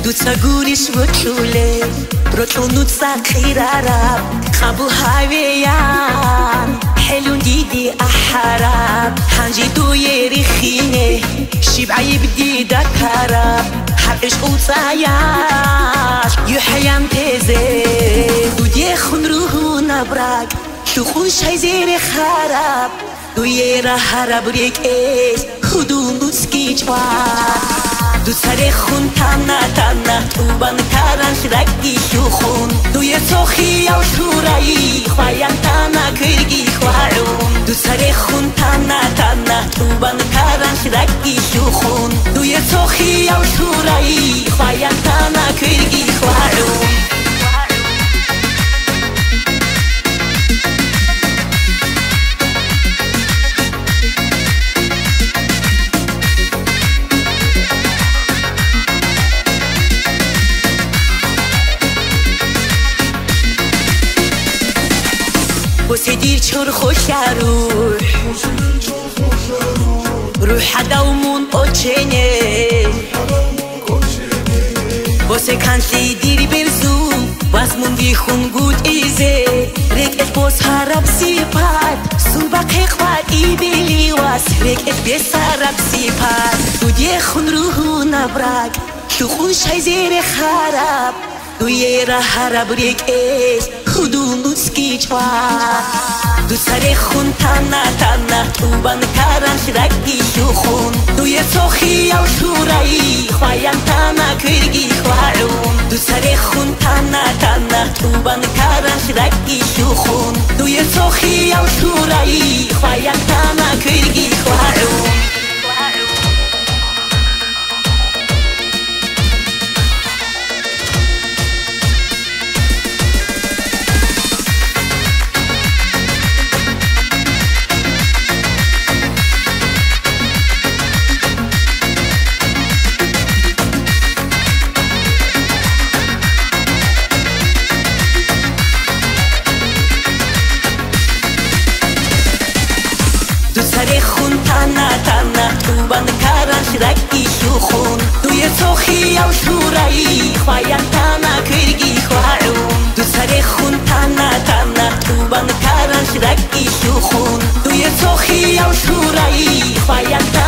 دوتساگونیش وکوله روتونوت ساقیرارب خبو هاویان حلون دیدی احراب هنجی دوی ریخینه شیبعی بدی دکارب هر عشق و تایاش یحیم تیزه دودی خون روحو نبرگ تو خون شای زیر خراب دوی رهرب ریک ایش خودون دوسکی چوار دو سر خون تنه تنه تو بان کرنش رگی شو خون دوی سخی او شورایی خواهیم تنه کرگی خوارون دو سر خون تنه تنه تو بان کرنش رگی شو خون دوی سخی او شورایی خواهیم تنه کرگی خوارون واسه دیر چور خوش روح دومون اوچنه واسه کنسی دیر برزو واسمون بیخون گود ایزه رک باز هرب سیپاد سوبق اخواد ای بیلی واس رک بسرب سیپاد دودی خون روحو نبرگ تو خون شای زیر خراب دوی رهرب ریک ایش خودون دوسکی چوار دو سر خون تنه تنه تو بان کرنش رگی شو خون دوی سخی او شورایی خواهیم تنه کرگی خوارون دو سر خون تنه تنه تو بان کرنش رگی شو خون دوی سخی او شورایی خواهیم تنه کرگی خوارون سر خون تنه تنه تو بان کرنش رگی شو خون دوی سخی او شورایی خواهیم تنه کرگی خوارون دو سر خون تنه تنه تو بان کرنش رگی شو خون دوی سخی او شورایی خواهیم